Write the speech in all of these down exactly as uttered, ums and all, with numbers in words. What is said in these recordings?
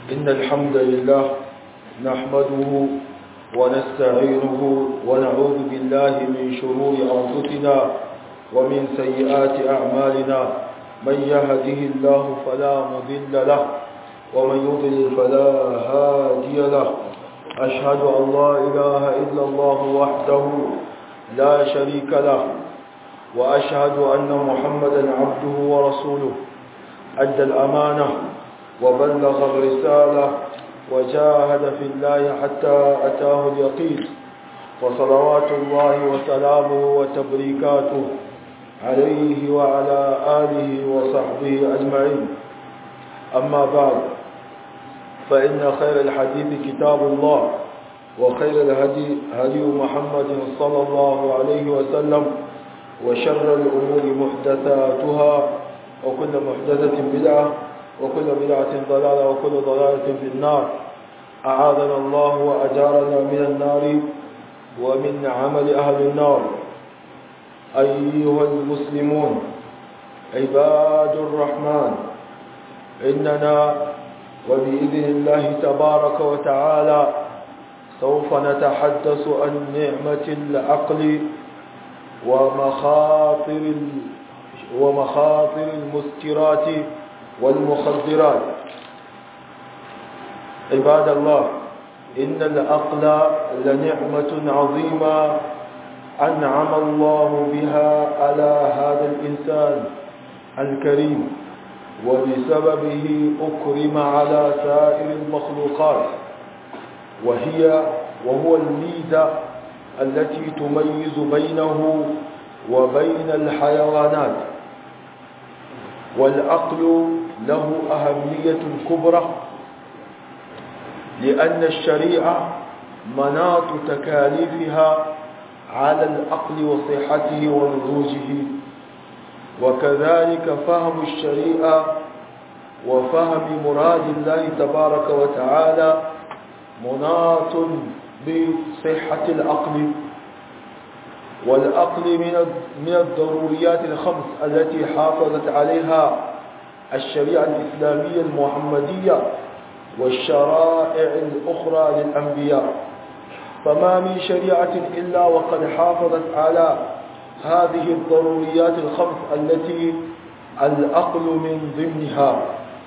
إن الحمد لله نحمده ونستعينه ونعوذ بالله من شرور أنفسنا ومن سيئات أعمالنا. من يهده الله فلا مضل له ومن يضلل فلا هادي له. أشهد أن لا إله إلا الله وحده لا شريك له، وأشهد أن محمدا عبده ورسوله. أدى الأمانة وبلغ الرسالة وجاهد في الله حتى أتاه اليقين، وصلوات الله وسلامه وتبريكاته عليه وعلى آله وصحبه أجمعين. أما بعد، فإن خير الحديث كتاب الله، وخير الهدي هدي محمد صلى الله عليه وسلم، وشر الأمور محدثاتها، وكل محدثة بدعة، وكل بدعة ضلالة، وكل ضلالة في النار. أعاذنا الله وأجارنا من النار ومن عمل أهل النار. أيها المسلمون عباد الرحمن، إننا وبإذن الله تبارك وتعالى سوف نتحدث عن نعمة العقل ومخاطر ومخاطر المسكرات والمخدرات. عباد الله، إن العقل لنعمة عظيمة أنعم الله بها على هذا الإنسان الكريم، وبسببه أكرم على سائر المخلوقات، وهي وهو الميزة التي تميز بينه وبين الحيوانات. والعقل له أهمية كبرى، لأن الشريعة مناط تكاليفها على العقل وصحته ونضوجه، وكذلك فهم الشريعة وفهم مراد الله تبارك وتعالى مناط بصحة العقل. والعقل من الضروريات الخمس التي حافظت عليها الشريعة الإسلامية المحمدية والشرائع الأخرى للأنبياء، فما من شريعة إلا وقد حافظت على هذه الضروريات الخمس التي العقل من ضمنها.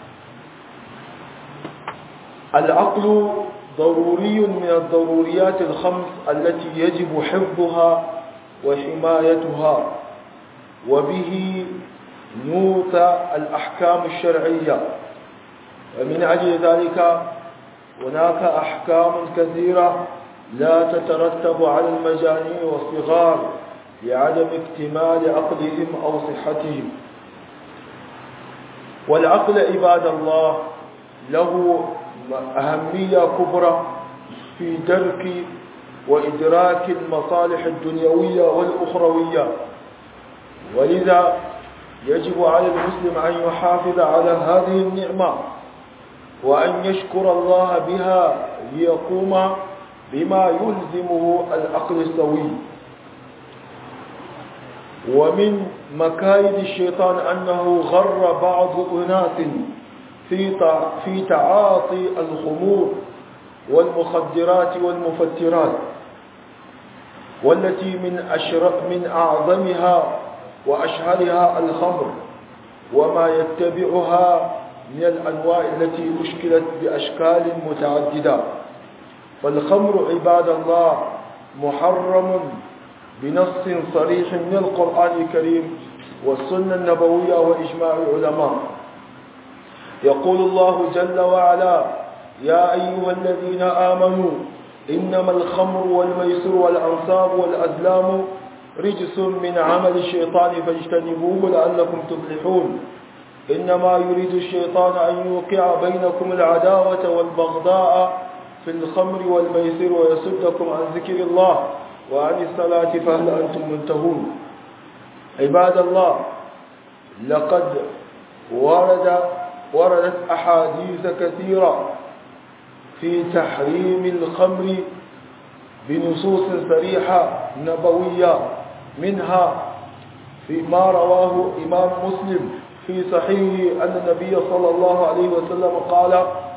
العقل ضروري من الضروريات الخمس التي يجب حفظها وحمايتها، وبه نوت الأحكام الشرعية. ومن أجل ذلك هناك أحكام كثيرة لا تترتب على المجانين والصغار لعدم اكتمال عقلهم أو صحتهم. والعقل عباد الله له أهمية كبرى في درك وإدراك المصالح الدنيوية والأخروية، ولذا يجب على المسلم أن يحافظ على هذه النعمة وأن يشكر الله بها ليقوم بما يلزمه العقل السوي. ومن مكايد الشيطان أنه غر بعض أناس في في تعاطي الخمور والمخدرات والمفترات، والتي من أشرف من أعظمها وأشهرها الخمر وما يتبعها من الأنواع التي أشكلت بأشكال متعددة. فالخمر عباد الله محرم بنص صريح من القرآن الكريم والسنة النبوية وإجماع العلماء. يقول الله جل وعلا: يا أيها الذين آمنوا إنما الخمر والميسر والأنصاب والأزلام رجس من عمل الشيطان فاجتنبوه لعلكم تفلحون. إنما يريد الشيطان أن يوقع بينكم العداوة والبغضاء في الخمر والميسر ويصدكم عن ذكر الله وعن الصلاة فهل أنتم منتهون. عباد الله، لقد ورد وردت أحاديث كثيرة في تحريم الخمر بنصوص صريحة نبوية، منها فيما رواه إمام مسلم في صحيحه أن النبي صلى الله عليه وسلم قال: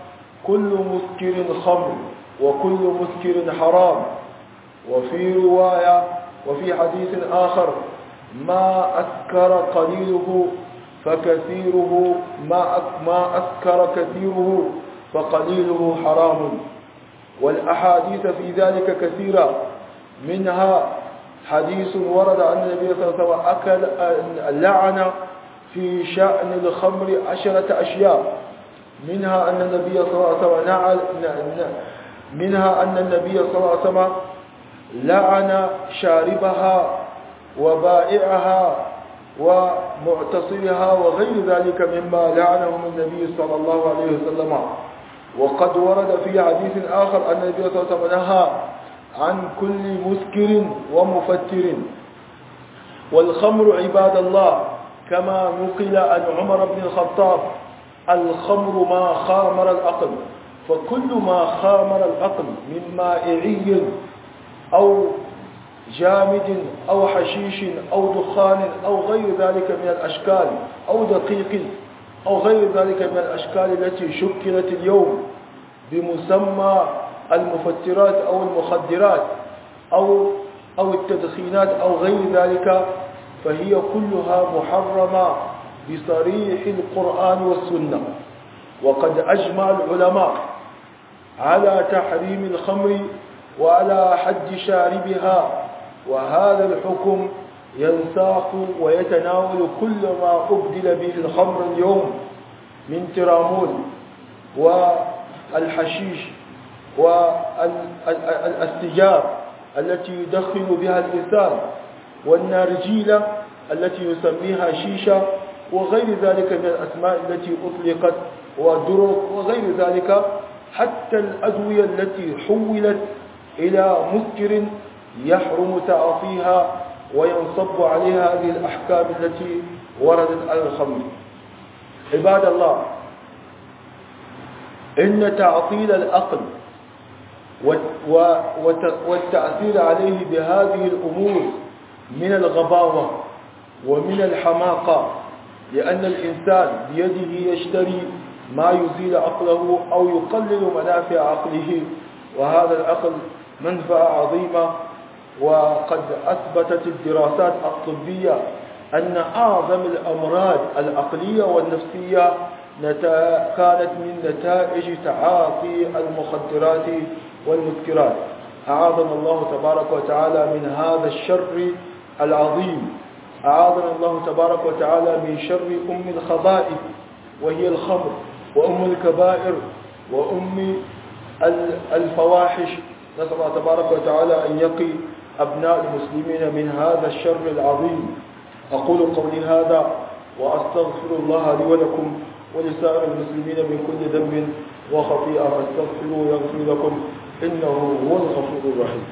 كل مسكر خمر وكل مسكر حرام. وفي رواية وفي حديث آخر ما أسكر قليله فكثيره ما ما أسكر كثيره فقليله حرام. والأحاديث في ذلك كثيرة، منها حديث ورد عن النبي صلى الله عليه وسلم أكل لعن في شأن الخمر عشرة أشياء، منها أن النبي صلى الله عليه وسلم نعل منها أن النبي صلى الله عليه وسلم لعن شاربها وبائعها ومعتصرها وغير ذلك مما لعنهم النبي صلى الله عليه وسلم. وقد ورد في حديث آخر أن النبي صلى الله عليه وسلم نهى عن كل مسكر ومفتر. والخمر عباد الله كما نقل عن عمر بن الخطاب الخمر ما خامر العقل، فكل ما خامر العقل من مائعي أو جامد أو حشيش أو دخان أو غير ذلك من الأشكال أو دقيق أو غير ذلك من الأشكال التي شكلت اليوم بمسمى المفترات أو المخدرات أو أو التدخينات أو غير ذلك، فهي كلها محرمة بصريح القرآن والسنة. وقد أجمع العلماء على تحريم الخمر وعلى حد شاربها، وهذا الحكم ينساق ويتناول كل ما أبدل به الخمر اليوم من ترامول والحشيش والسجار التي يدخن بها الإنسان والنارجيلة التي يسميها شيشة وغير ذلك من الأسماء التي أطلقت ودرق وغير ذلك، حتى الأدوية التي حولت إلى مسكر يحرم تعاطيها وينصب عليها هذه الأحكام التي وردت على الخمر. عباد الله، إن تعطيل العقل والتأثير عليه بهذه الأمور من الغباوة ومن الحماقة، لأن الإنسان بيده يشتري ما يزيل عقله أو يقلل منافع عقله، وهذا العقل منفعة عظيمة. وقد أثبتت الدراسات الطبية أن أعظم الأمراض العقلية والنفسية كانت من نتائج تعاطي المخدرات والمسكرات. أعاذنا الله تبارك وتعالى من هذا الشر العظيم، أعاذنا الله تبارك وتعالى من شر أم الخبائث وهي الخمر، وأم الكبائر وأم الفواحش. نسأل الله تبارك وتعالى أن يقي أبناء المسلمين من هذا الشر العظيم. أقول قولي هذا وأستغفر الله لي ولكم ولسائر المسلمين من كل ذنب وخطيئة، فاستغفروه يغفر لكم إنه هو الغفور الرحيم.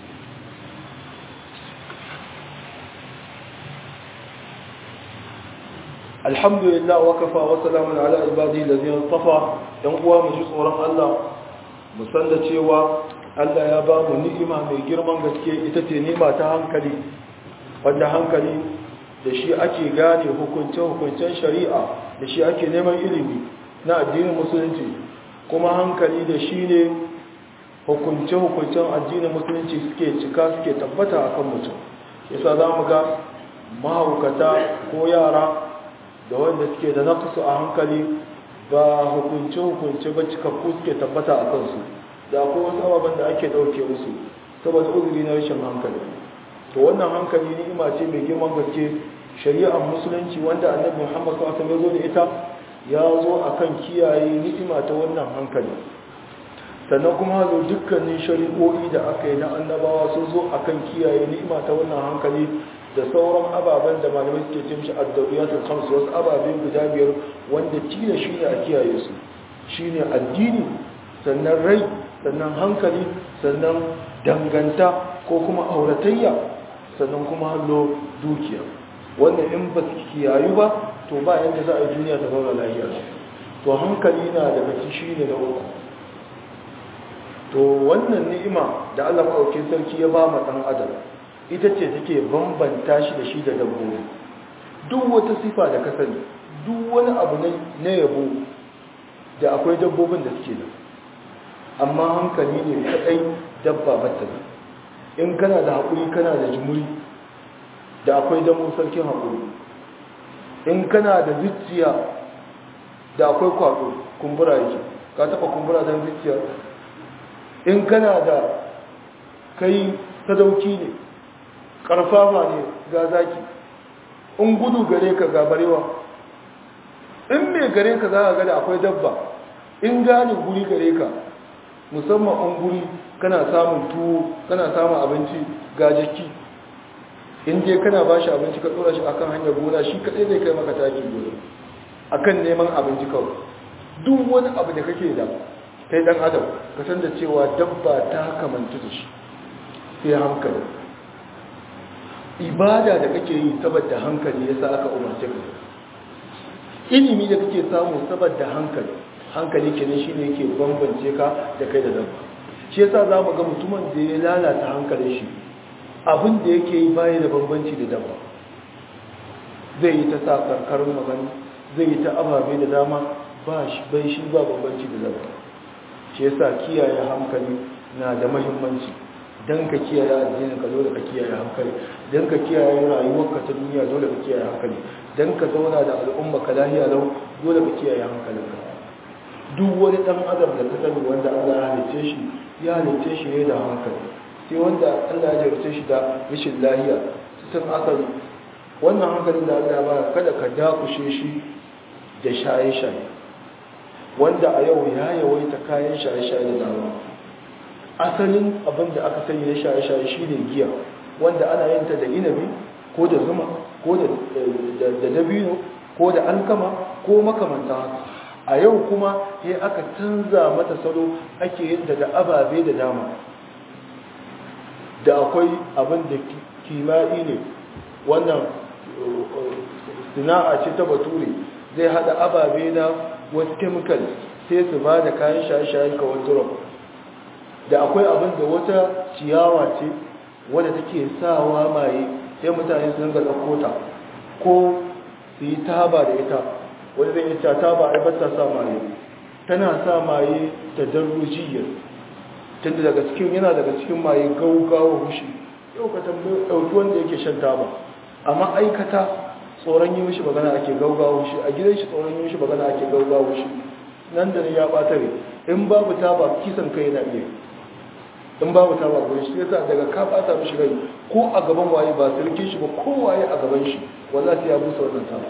الحمد لله وكفى وسلام على عباده الذين اصطفى. yan uwa mu ji tsoron Allah, mu san da cewa Allah ya ba mu ni'ima mai girman gaske, ita ce ni'ima ta hankali, wanda hankali da shi ake gane hukunce-hukuncen shari'a, da shi ake neman ilimi na addinin musulunci, kuma hankali da shi ne hukunce-hukuncen addinin musulunci suke cika suke tabbata akan mutum. Yasa za mu ga mahaukata ko yara da wanda suke da naqsu a hankali ba hukunce-hukunce ba cikakku suke tabbata a kansu, da akwai wasu ababen da ake ɗauke musu saboda uzuri na rashin hankali. To wannan hankali ni'ima ce mai girman gaske. Shari'ar musulunci wanda annabi Muhammad sallallahu alaihi wasallam ya zo da ita ya zo akan kiyaye ni'ima ta wannan hankali. Sannan kuma zo dukkanin shari'o'i da aka yi na annabawa sun zo akan kiyaye ni'ima ta wannan hankali da sauran ababen da malamai suke ce mishi ad-dawiyatul khams, wasu ababen guda biyar wanda tila shi ne a kiyaye su, shine addini, sannan rai, sannan hankali, sannan danganta ko kuma auratayya, sannan kuma hallo dukiya. Wannan in ba su kiyayu ba to ba yanda za a yi duniya ta zauna lafiya. To hankali na daga shi ne da uku. To wannan ni'ima da Allah maɗaukin sarki ya ba ma ɗan adam ita ce take bambanta shi da shi da dabbobi. Duk wata sifa da ka sani, duk wani abu na yabo da akwai dabbobin da suke da amma hankali ne kadai dabba bata da in kana da haƙuri kana da jimuri da akwai damo sarkin haƙuri in kana da zuciya da akwai kwaɗo kumbura yake ka taɓa kumbura don zuciya in kana da kai sadauki ne ƙarfafa ne ga zaki in gudu gare ka ga barewa in mai gare ka za a gada akwai dabba in gane guri gare ka musamman an guri kana samun tuwo kana samun abinci ga jaki in je kana ba shi abinci ka tsora shi akan hanyar gona shi kaɗai zai kai maka taki gona akan neman abinci kawai duk wani abu da kake da kai dan adam ka san da cewa dabba ta kamanta da shi sai hankali ibada da kake yi saboda hankali yasa aka umarce ka ilimi da kake samu saboda hankali hankali kenan shine yake bambance ka da kai da dabba shi yasa zamu ga mutumin da ya lalata hankalin shi abin da yake yi baya da bambanci da dabba zai yi ta sa karkarun magana zai yi ta ababe da dama ba shi bai shi ba bambanci da dabba shi yasa kiyaye hankali na da muhimmanci dan ka kiyaye addinin ka dole ka kiyaye hankali dan ka kiyaye rayuwarka ta duniya dole ka kiyaye hankali dan ka zauna da al'umma ka lahiya lau dole ka kiyaye hankalinka duk wani dan adam da ka sani wanda Allah ya halice shi ya halice shi ne da hankali sai wanda Allah ya halice shi da rashin lahiya sun asali wannan hankalin da Allah ya ba kada ka dakushe shi da shaye-shaye wanda a yau ya yawaita kayan shaye-shaye da dama asalin abin da aka sani na shaye-shaye shine giya wanda ana yin ta da inabi ko da zuma ko da dabino ko da alkama ko makamanta haka a yau kuma sai aka canza mata salo ake yin da ababe da dama da akwai abin da kimai ne wannan sana'a ce ta bature zai hada ababe na wasu chemical sai su ba da kayan shaye-shaye kawai drug da akwai abin da wata ciyawa ce wadda take sawa maye sai mutane su ringa ɗauko ta ko su yi taba da ita wadda zai ita taba a bata sa maye tana sa maye ta darujiyar tunda daga cikin yana daga cikin maye gaugawa hushi yau ka tambayi ɗauki wanda yake shan taba amma aikata tsoron yi mishi magana ake gaugawa hushi a gidan shi tsoron yi mishi magana ake gaugawa hushi nan da ne ya ɓatare in babu taba kisan kai yana iya in babu ta ba gurin shi yasa daga ka bata mishi rai ko a gaban waye ba sirkin shi ba ko waye a gaban shi wallahi ya busa wannan ta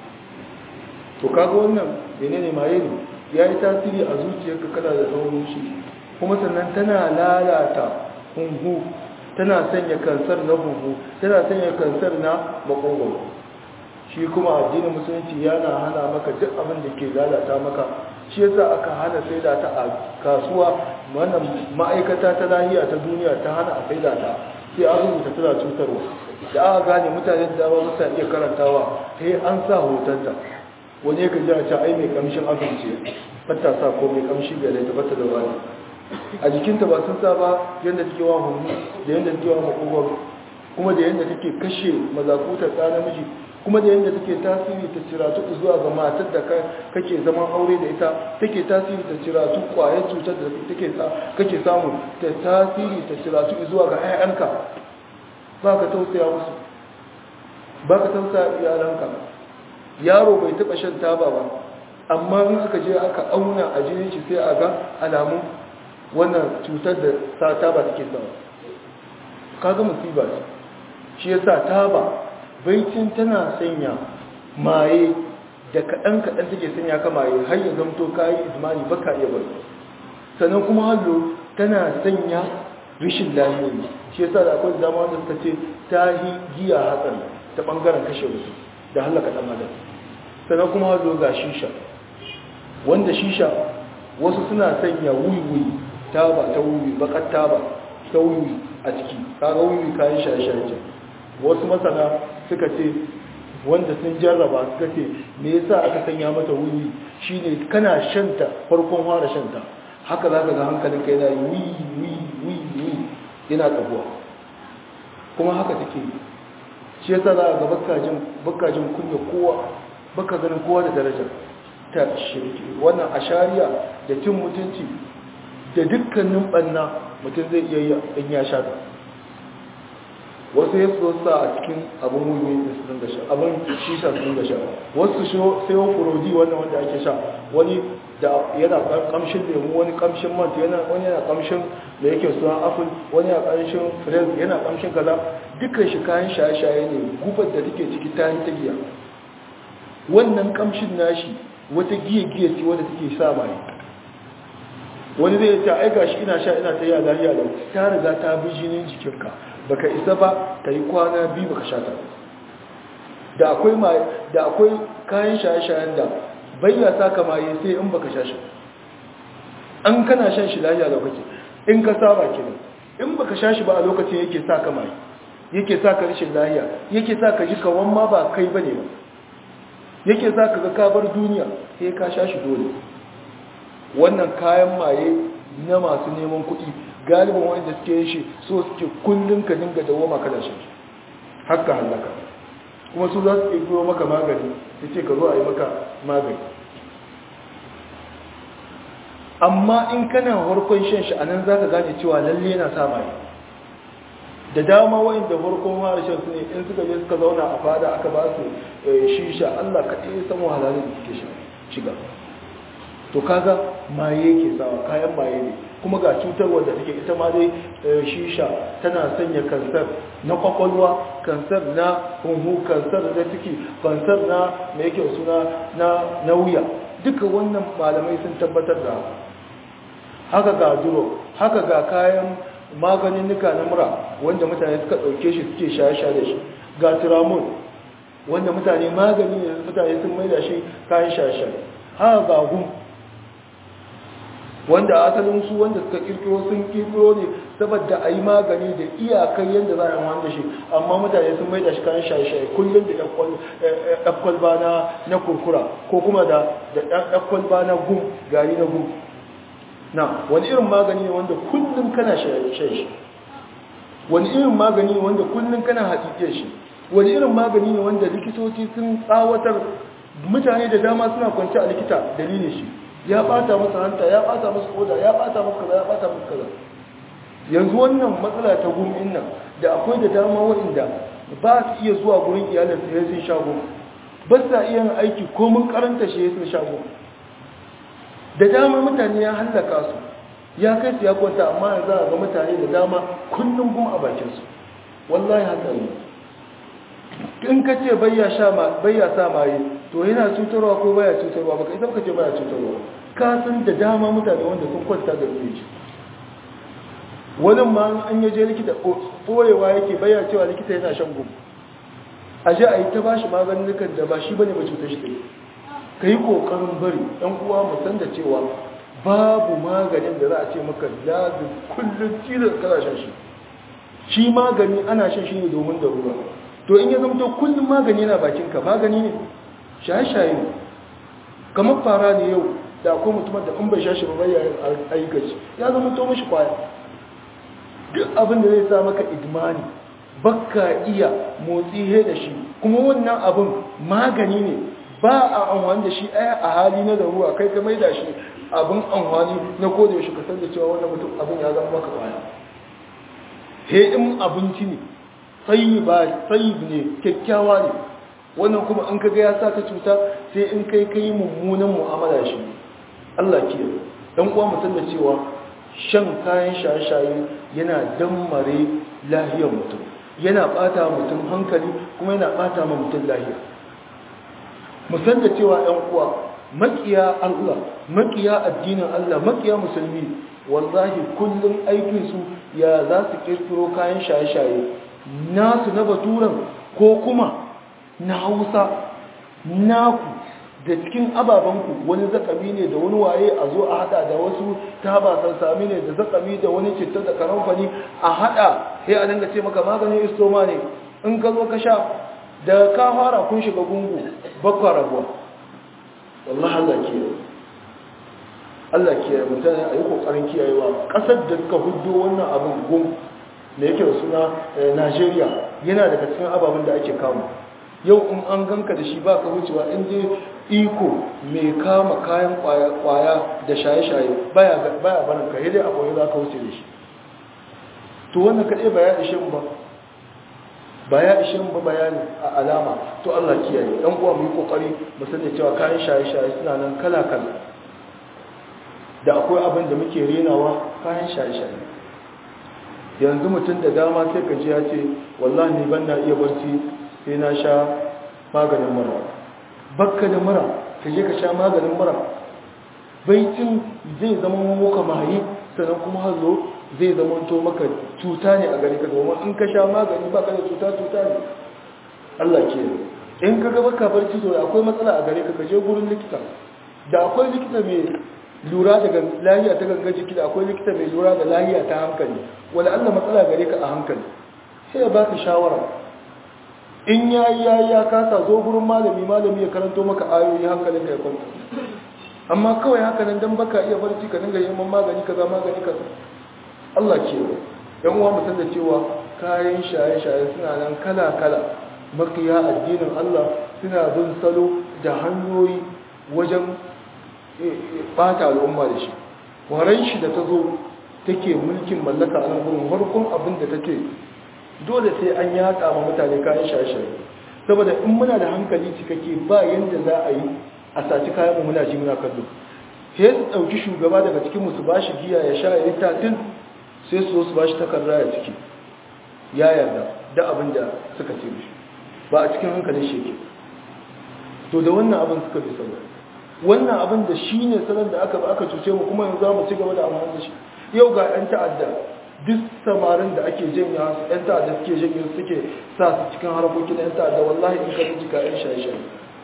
to kaga wannan menene maye ne yayi tasiri a zuciyarka kana da saurin shi kuma sannan tana lalata hunhu tana sanya kansar na hunhu tana sanya kansar na makogwaro shi kuma addinin musulunci yana hana maka duk abin da ke lalata maka shi yasa aka hana saida ta a kasuwa wannan ma'aikata ta lahiya ta duniya ta hana a saida ta sai an rubuta tana cutarwa da aka gane mutane da dama musa iya karantawa sai an sa hotonta wani ka ji a ce ai mai kamshin abinci fata sa ko mai kamshi ga da tabbata da wani a jikinta ba sun sa ba yadda take wa hunnu da yadda take wa makogwaro kuma da yadda take kashe mazakutar ɗa namiji kuma da yadda take tasiri ta ciratu zuwa ga matar da kake zaman aure da ita take tasiri ta ciratu kwayar cutar da take kake samu ta tasiri ta ciratu zuwa ga 'ya'yanka ba ka tausaya musu ba ka tausaya iyalanka yaro bai taɓa shan taba ba amma in aka je aka auna a jinin shi sai a ga alamun wannan cutar da sa taba take sawa kaga musiba ce shi yasa taba baicin tana sanya maye da kaɗan-kaɗan take sanya ka maye har ya zamto kayi izmani baka iya bari sannan kuma hallo tana sanya rishin lahiyoyi shi yasa da akwai dama wanda suka ce ta yi giya hatsari ta ɓangaren kashe wasu da halaka ɗan adam sannan kuma hallo ga shisha wanda shisha wasu suna sanya wuyi-wuyi taba ta wuyi bakar taba ta wuyi a ciki kaga wuyi kayan shaye-shaye wasu masana suka ce wanda sun jarraba suka ce me yasa aka sanya mata wuyi shine kana shanta farkon fara shanta haka zaka ga hankalin ka yana yi wi wi wi yana tsabuwa kuma haka take shi yasa za ka ga bakkajin bakkajin kunya kowa bakka ganin kowa da daraja ta shirki wannan ashariya da cin mutunci da dukkanin banna mutum zai iya yi in ya sha ta wasu ya so sa a cikin abin wuyi da su dinga sha abin shisha su dinga sha wasu sai wa furodi wannan wanda ake sha wani da yana kamshin lemu wani kamshin mant yana wani yana kamshin da yake suna apple wani yana kamshin fraise yana kamshin kaza dukkan shi kayan shaye-shaye ne gubar da take ciki ta ta giya wannan kamshin nashi wata giya-giya ce wanda take sa mai wani zai ce ai gashi ina sha ina ta yi lafiya da ta riga ta bi jinin jikinka baka isa ba ka yi kwana biyu baka sha ta da akwai mai da akwai kayan shaye-shayen da bayya saka maye sai in baka sha shi an kana shan shi lafiya lokaci in ka saba kenan in baka sha shi ba a lokacin yake saka maye yake saka rashin lafiya yake saka ji kawan ma ba kai bane ba yake saka ga ka bar duniya sai ka sha shi dole wannan kayan maye na masu neman kuɗi galibin wanda suke yin shi so suke kullum ka dinga dawoma kana shi haka halaka kuma su za su ƙirƙiro maka magani su ce ka zo a yi maka magani amma in kana harkon shan shi a nan za ka gane cewa lalle yana sa maye da dama wa'inda harkon fara shan su ne in suka je suka zauna a fada aka ba su shisha Allah ka ɗaya san wahalalin da suke shiga to kaga maye ke sawa kayan maye ne kuma ga cutar wadda take ita ma dai shisha tana sanya kansar na kwakwalwa kansar na hunhu kansar na ciki kansar na mai yake suna na nauya duka wannan malamai sun tabbatar da haka ga duro haka ga kayan maganin nika na mura wanda mutane suka ɗauke shi suke shaye-shaye da shi ga tiramon wanda mutane magani ne mutane sun maida shi kayan shaye-shaye haka ga gum wanda asalin su wanda suka kirkiro sun kirkiro ne saboda a yi magani da iyakar yadda za a yi wanda shi amma mutane sun mai da shi kayan shaye-shaye kullum da ɗakwalba na kurkura ko kuma da ɗakwalba na gum gari na gum na wani irin magani ne wanda kullum kana shaye shi wani irin magani ne wanda kullum kana haƙiƙe shi wani irin magani ne wanda likitoci sun tsawatar mutane da dama suna kwanci a likita dalilin shi ya bata masa hanta ya bata masa koda ya bata masa kaza ya bata masa kaza yanzu wannan matsala ta gumin nan da akwai da dama waɗanda ba su iya zuwa gurin iyalin su sun shago ba sa iya yin aiki ko mun karanta shi sun shago da dama mutane ya hallaka su ya kai su ya kwanta amma yanzu ga mutane da dama kullum gum a bakin su wallahi haka ne in ka ce bayya sha ma bayya sa maye to yana cutarwa ko baya cutarwa baka idan ka ce baya cutarwa ka san da dama mutane wanda sun kwanta da zuci wani ma an yaje likita borewa yake bayya cewa likita yana shan gum a je a yi ta bashi maganin da ba shi bane ba cutar shi ka yi kokarin bari ɗan uwa mu san da cewa babu maganin da za a ce maka lazim kullum tilas kana shan shi shi magani ana shan shi ne domin da ruwa to in ya zama to kullum magani yana bakinka magani ne shaye-shaye ne kamar fara ne yau da akwai mutumar da in bai sha shi ba bai aikaci ya zama to mashi kwaya duk abin da zai sa maka idmani baka iya motsi he da shi kuma wannan abin magani ne ba a amfani da shi ɗaya a hali na daruwa kai ka maida shi abin amfani na koda yaushe ka san da cewa wannan mutum abin ya zama maka kwaya he in abinci ne tsayi ba tsayi ne kyakkyawa ne wannan kuma an kaga ya saka cuta sai in kai kai mummunan mu'amala shi Allah ke dan uwa mutum da cewa shan kayan shaye-shaye yana dammare lahiyar mutum yana bata mutum hankali kuma yana bata ma mutum lahiya musan da cewa ɗan uwa makiya Allah makiya addinin Allah makiya musulmi wallahi kullum aikin su ya za su kirkiro kayan shaye-shaye nasu na baturan ko kuma na Hausa naku da cikin ababanku wani zakami ne da wani waye a zo a hada da wasu taba sansami ne da zakami da wani citta da karamfani a hada sai a dinga ce maka maganin istoma ne in ka zo ka sha da ka fara kun shiga gungu bakwa rabuwa wallahi Allah ke Allah ke mutane a yi kokarin kiyayewa kasar da suka hudo wannan abin gun da yake da suna Najeriya yana daga cikin ababen da ake kawo yau in an ganka da shi ba ka wucewa in je iko mai kama kayan kwaya da shaye-shaye baya baya barin ka dai akwai za ka wuce da shi to wannan kaɗai ba ya ishe mu ba ba ya ishe mu ba bayani a alama to Allah kiyaye dan uwa mu yi kokari mu sani cewa kayan shaye-shaye suna nan kala-kala da akwai abin da muke renawa kayan shaye-shaye yanzu mutum da dama sai ka ji ya ce wallahi ni ban na iya barci sai na sha maganin mura bakka da mura ka je ka sha maganin mura baitin zai zama muka mahayi sannan kuma hazo zai zama to maka cuta ne a gare ka domin in ka sha magani baka da cuta cuta ne Allah ke in ka ga baka barci to akwai matsala a gare ka ka je gurin likita da akwai likita mai lura da lahiya ta gangan jiki da akwai likita mai lura da lahiya ta hankali wala Allah matsala gare ka a hankali sai ya baka shawara in yayi yayi ya kasa zo gurin malami malami ya karanto maka ayoyi hankalin ka ya kwanta amma kawai haka nan dan baka iya barci ka dinga yin magani kaza magani kaza Allah ke yan uwa mu san da cewa kayan shaye-shaye suna nan kala-kala makiya addinin Allah suna bin salo da hanyoyi wajen bata al'umma da shi waran shi da ta zo take mulkin mallaka a nan gurin farkon abin da take dole sai an yaƙa ma mutane kayan shaye-shaye saboda in muna da hankali cikakke ba yanda za a yi a saci kayan mu muna ji muna kallo sai su ɗauki shugaba daga cikin mu su bashi giya ya sha ya yi tatin sai su su bashi takarda ya ciki ya yarda da abin da suka ce mishi ba a cikin hankalin sheke to da wannan abin suka bi sallah wannan abin da shi ne salon da aka ba aka cuce mu kuma yanzu za mu ci gaba da amfani da shi yau ga 'yan ta'adda duk samarin da ake janya su 'yan ta'adda suke janya suke sa su cikin harkokin 'yan ta'adda wallahi in ka jika 'yan shaye-shaye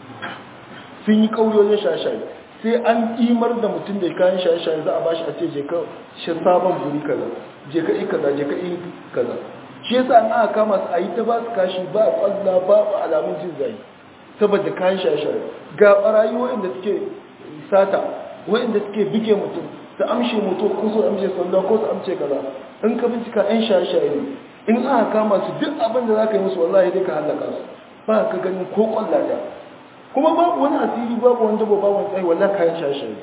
sun yi kauyoyin shaye-shaye sai an kimar da mutum da kayan shaye-shaye za a ba shi a ce je ka shi sabon guri kaza je ka yi kaza je ka yi kaza shi yasa an aka kama su a yi ta ba su kashi ba kwalla ba alamun jin zai saboda kayan shaye-shaye ga barayi waɗanda suke sata waɗanda suke bige mutum su amshe mutum ko su amshe sanda ko su amshe kaza in ka bincika 'yan shaye-shaye ne in aka kama su duk abin da za ka yi musu wallahi dai ka hallaka su ba ka ganin ko kwalla da kuma babu wani asiri babu wani dabo babu wani tsaye wallahi kayan shaye-shaye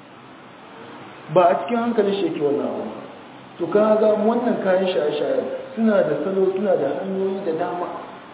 ba a cikin hankalin sheke wannan abu to ka ga wannan kayan shaye-shaye suna da salo suna da hanyoyi da dama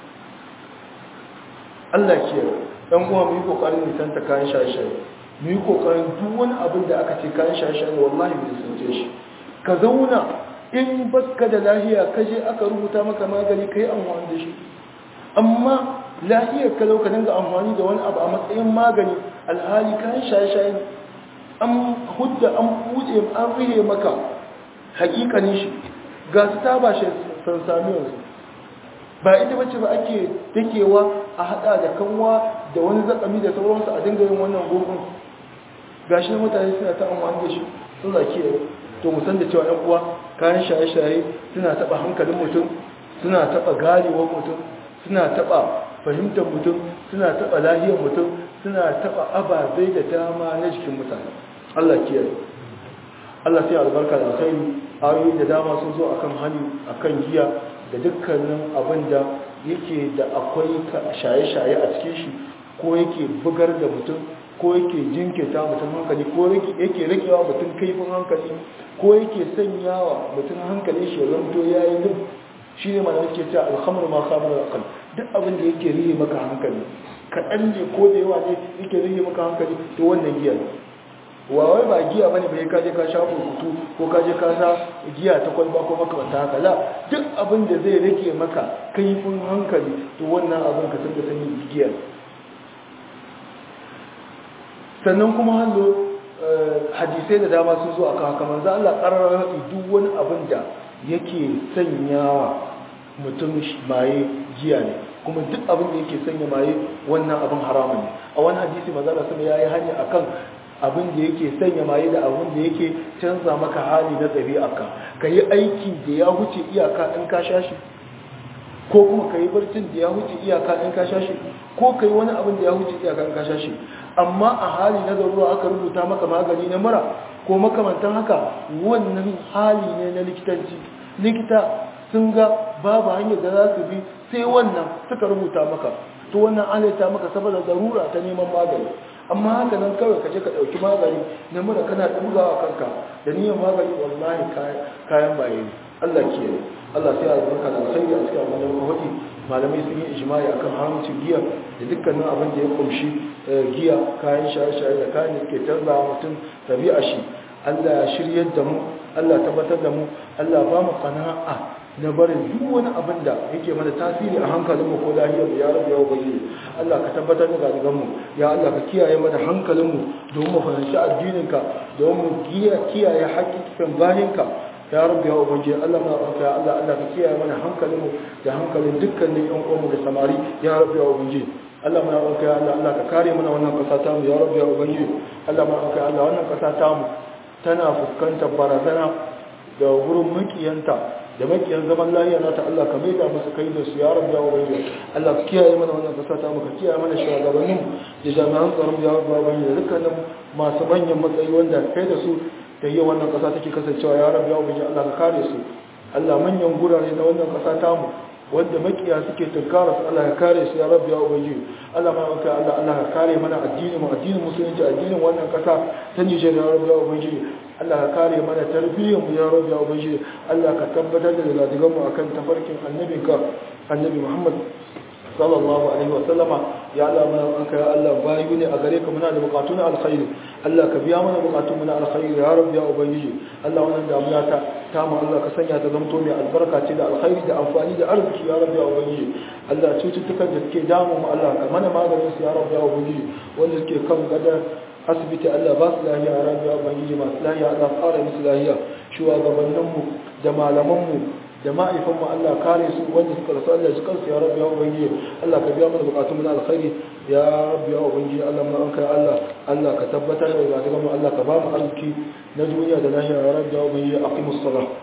Allah ke dan uwa mu yi kokarin nisanta kayan shaye-shaye mu yi kokarin duk wani abin da aka ce kayan shaye-shaye wallahi mu nisance shi ka zauna in baka da lahiya ka je aka rubuta maka magani kai amfani da shi amma lahiyar ka lauka dinga amfani da wani abu a matsayin magani alhali kayan shaye-shaye an hudda an buɗe an rihe maka hakikanin shi ga su ta ba shi san samiyarsu ba ita bace ba ake dakewa a hada da kanwa da wani zakami da sauransu a dinga yin wannan gurgun gashi mutane suna ta amfani da shi sun zake to mu san da cewa ɗan uwa kayan shaye-shaye suna taba hankalin mutum suna taba garewar mutum suna taba fahimtar mutum suna taba lahiyar mutum suna taba ababai da dama na jikin mutane Allah kiyaye Allah sai albarka da alkhairi ayoyi da dama sun zo akan hani akan giya da dukkanin abin da yake da akwai shaye-shaye a cikin shi ko yake bugar da mutum ko yake jinkirta mutum hankali ko yake rakewa mutum kaifin hankali ko yake sanyawa mutum hankali shi zanto yayi duk shi ne mana yake cewa alhamru ma khamru aqal duk abin da yake rihe maka hankali kaɗan ne ko da yawa ne yake rihe maka hankali to wannan giya ne wa wai ba giya bane bai kaje ka sha kurkutu ko kaje ka sha giya ta kwalba ko makamanta haka la duk abin da zai rage maka kaifin hankali to wannan abin ka san da sani giya sannan kuma hallo hadisai da dama sun zo akan haka manzo Allah qarrara duk wani abin da yake sanyawa mutum maye giya ne kuma duk abin da yake sanya maye wannan abin haramun ne a wani hadisi manzo Allah sun yayi hanya akan abin da yake sanya maye da abin da yake canza maka hali na ɗabi'arka ka yi aiki da ya huce iyaka in ka sha shi ko kuma ka yi barcin da ya huce iyaka in ka sha shi ko ka yi wani abin da ya huce iyaka in ka sha shi amma a hali na zarura aka rubuta maka magani na mura ko makamantan haka wannan hali ne na likitanci likita sun ga babu hanyar da za su bi sai wannan suka rubuta maka to wannan alaita maka saboda zarura ta neman magani amma haka nan kawai kaje ka dauki magani na mura kana dugawa kanka da niyyar magani wallahi kayan baye Allah ke Allah sai albarka da alkhairi a cikin wannan kawai malamai sun yi ijma'i akan haramcin giya da dukkanin abin da ya kumshi giya kayan shaye-shaye da kayan da ke canza mutum tabi'a shi Allah ya shiryar da mu Allah tabbatar da mu Allah ba mu qana'a na barin duk wani abin da yake mana tasiri a hankalinmu ko lahiyar mu ya rabu ya ubangi Allah ka tabbatar da gadigan mu ya Allah ka kiyaye mana hankalinmu don mu fahimci addininka don mu kiyaye haƙƙin bayinka ya rabu ya ubangi Allah ma ya Allah Allah ka kiyaye mana hankalinmu da hankalin dukkanin ƴan uwanmu da samari ya rabu ya ubangi Allah ma ya Allah Allah ka kare mana wannan ƙasa ta mu ya rabu ya ubangi Allah ma ya Allah wannan ƙasa ta mu tana fuskantar barazana da gurin makiyanta da makiyan zaman lafiya na ta Allah ka maida musu kai da su ya rabbi ya ubangi Allah ka kiyaye mana wannan kasa ta muka kiyaye mana shugabannin da jami'an tsaron ya rabbi ya ubangi da dukkanin masu manyan matsayi wanda kai da su da yi wannan kasa take kasancewa ya rabbi ya ubangi Allah ka kare su Allah manyan gurare na wannan kasa ta mu wanda makiya suke tunkara su Allah ya kare su ya rabbi ya ubangi Allah ma ka Allah Allah ka kare mana addinin mu addinin musulunci addinin wannan kasa ta Nijar ya rabbi ya ubangi Allah ka kare mana tarbiyyar mu ya rabbi ya ubangi Allah ka tabbatar da zadigan mu akan tafarkin annabinka annabi Muhammad sallallahu alaihi wa sallama ya Allah mana anka ya Allah bayu ne a gare ka muna da bukatun alkhairi Allah ka biya mana bukatun mu na alkhairi ya rabbi ya ubangi Allah wannan damuwa ta tamu Allah ka sanya ta zamto mai albarka ce da alkhairi da amfani da arziki ya rabbi ya ubangi Allah cututtukan da suke damu mu Allah ka mana maganin su ya rabbi ya ubangi wanda suke kan gadar asibiti Allah ba su lahiya a rabbi ya ubangi masu lahiya Allah fara musu lahiya shugabanninmu da malamanmu da ma'aifanmu Allah kare su wanda suka rasu Allah su kansu ya rabbi ya ubangi Allah ka biya mana bukatun mu na alkhairi ya rabbi ya ubangi Allah mu anka Allah Allah ka tabbatar da zalimin mu Allah ka ba mu arziki na duniya da lahira ya rabbi ya ubangi aqimus salah